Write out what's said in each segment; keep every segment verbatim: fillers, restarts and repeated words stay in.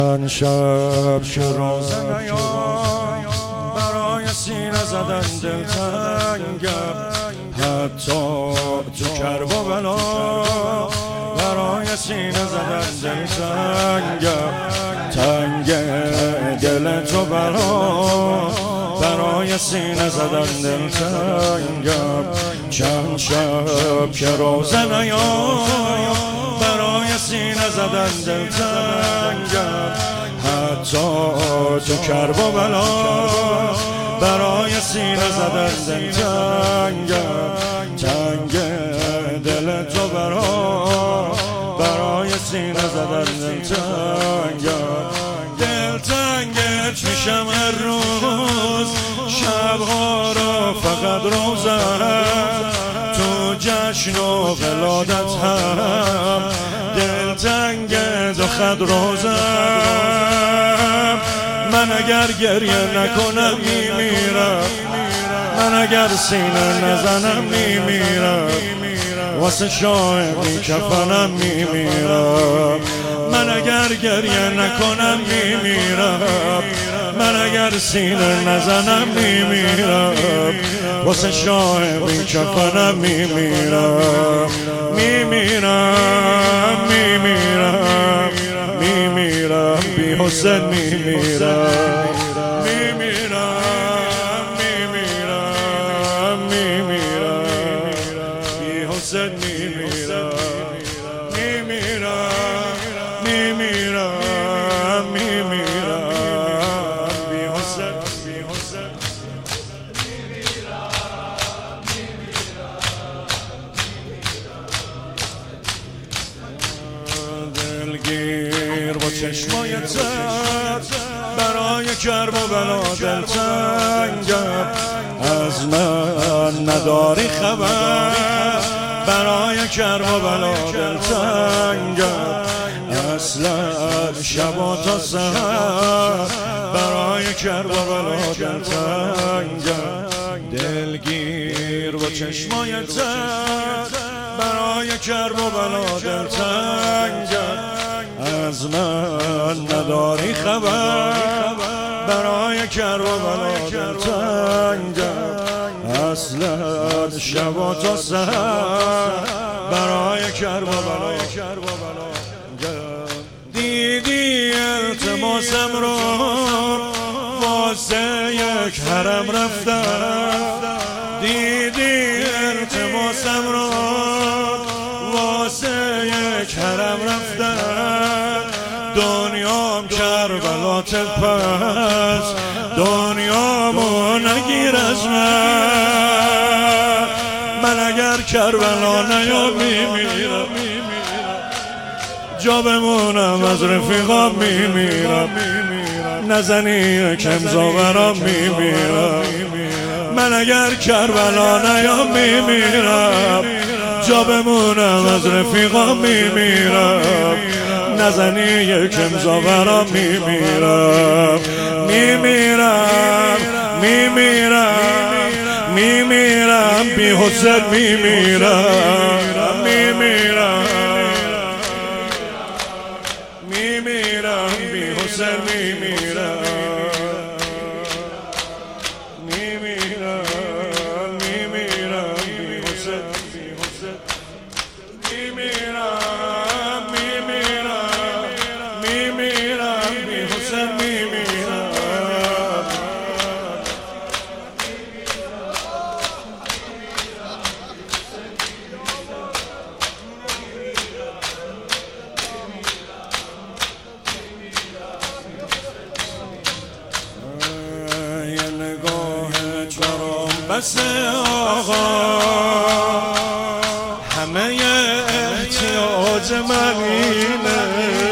من شب که روزه نیام برای سینه زدن دلتنگم، حتی تو کرب و بلا برای سینه زدن دلتنگم. تنگ دل تو بلا برای سینه زدن دلتنگم. چند شب که روزه نیام برای سینه زدن دلتنگم، حتی تو کرب و بلا برای سینه زدن دلتنگم. تنگ دل تو برا برای سینه زدن دلتنگم. دلتنگت میشم هر روز شبها رو فقط روزم، تو جشن و ولادت هم دلتنگت و خد روزم. من اگر گریه نکنم میمیرم، من اگر سینه نزنم میمیرم، واسه شاهدی کفنم میمیرم. من اگر گریه نکنم میمیرم، من اگر سینه نزنم میمیرم، واسه شاهدی کفنم میمیرم. میمیرم میمیرم میمیرم بی حسین میمیرم. میمیرم میمیرم میمیرم بی حسین میمیرم. میمیرم میمیرم میمیرم بی حسین بی حسین دلگیر با چشمای تر برای کرب و بلا دلتنگم. از من نداری خبر برای کرب و بلا دلتنگم. اصلا شبا تا سحر برای کرب و بلا دلتنگم. دلگیر با چشمای تر برای کرب و بلا دلتنگم. از من نداری خبر برای کرب و بلا دلتنگم. اصلا شبا تا سحر برای کرب و بلا. دیدی التماسم رو واسه یک حرم رفتم، دیدی التماسم رو واسه یک حرم رفتم. دنیام کربلات پس دنیامو نگیر از من. من اگر کربلا نیام میمیرم، جا بمونم از رفیقام میمیرم. نزنی یکم زاورام میمیرم. من اگر کربلا نیام میمیرم، جا بمونم از رفیقام میمیرم. نزنی یکم زاورام میمیرم. میمیرم میمیرم میمیرم بی حسین میمیرم. میمیرم میمیرم بی حسین میمیرم. میمیرم میمیرم بی حسین بی حسین میمیرم میمیرم میمیرم بی حسین میمیرم. بس آقا همه احتیاج من اینه،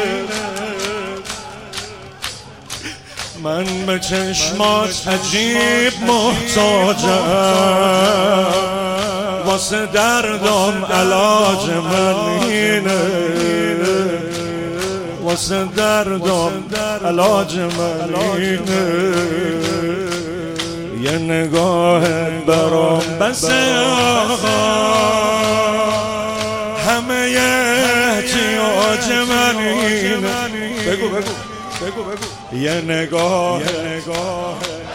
من به چشمات عجیب محتاجم، واسه دردم علاج من اینه، واسه دردم علاج من اینه. یه نگاه برام بس آقا همه احتیاج من اینه. بگو بگو بگو بگو یه نگاه یه نگاه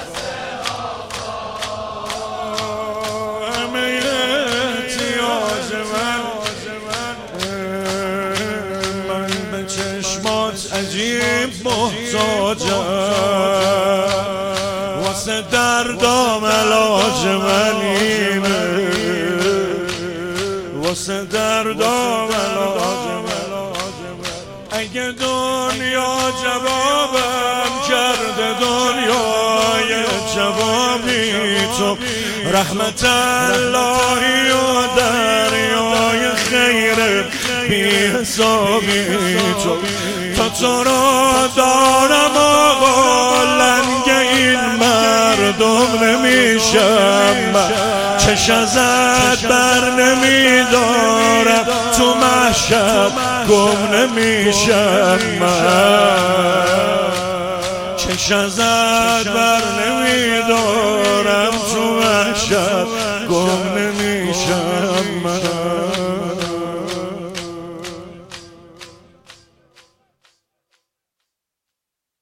همه احتیاج من من به چشمات عجیب محتاجم واسه دردام علاج من اینه واسه دردام علاج من اگه دنیا جوابم کرده دنیای جوابی تو رحمت اللهی و دریای خیر بی حسابی تو تا تو را دارم آقا لنگ این مردم نمیشم چش ازت بر نمیدارم تو محشر گم نمیشم چش ازت بر نمیدارم تو محشر گم نمیشم